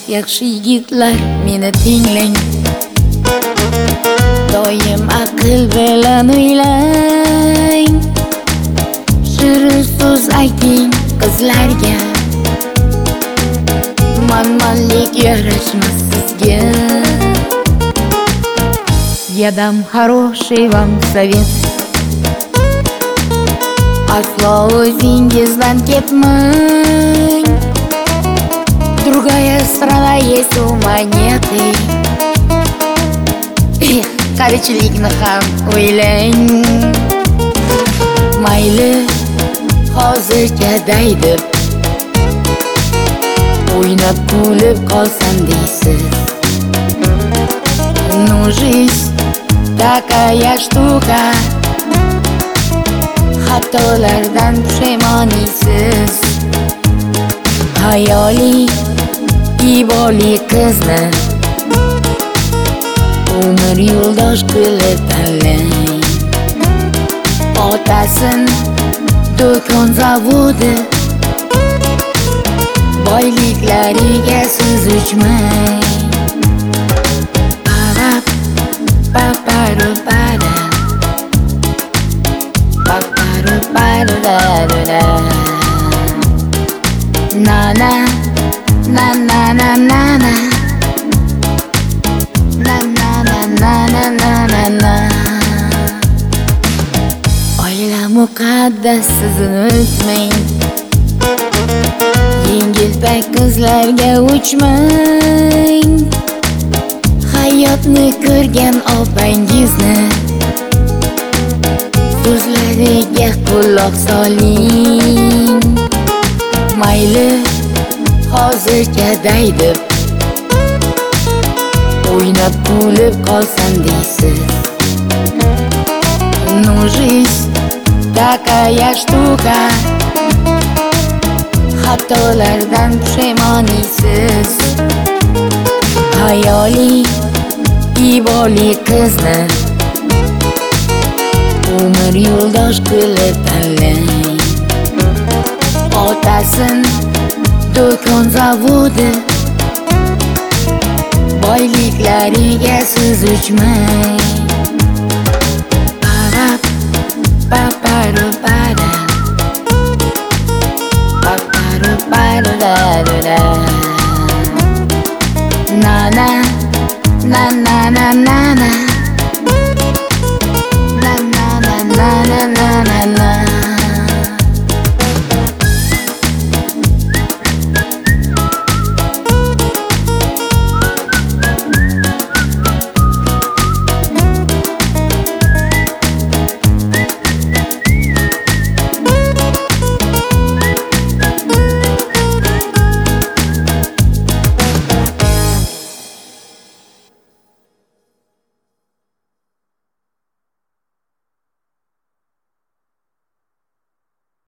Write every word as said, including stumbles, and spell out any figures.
Yaxshi yigitlar meni tinglang, doim aql bilan o'ylang. Shirin so'z ayting qizlarga, manmanlik yarashmas sizga. Я дам хороший вам совет: aslo o'zingizdan ketmang. Другая страна есть у монеты. Qarichilikni ham o'ylang. Mayli hozircha daydi, o'ynab kulib qolsam deysiz. Ну, жизнь такая штука, xatolardan pushaymonisiz. Hayoli iboli qizni umr yo'ldosh qilib tanlang. Otasin do'kon zavodi, boyliklariga siz uchmang. Parap paparu para, paparu paru da da da. Na na na na na na na na na na na na na na na. Oila muqaddas, sizni unutmang. Yengiltak qizlarga uchmang. Hayotni ko'rgan opangizni so'zlariga quloq soling. Mayli hozircha daydi, o'ynab kulib qolsam deysiz. Ну, жизнь такая штука, xatolardan pushaymonisiz. Hayoli iboli qizni umr yo'ldosh qilib tanlang. Otasin do'kon zavodi, boyliklariga siz uchmang.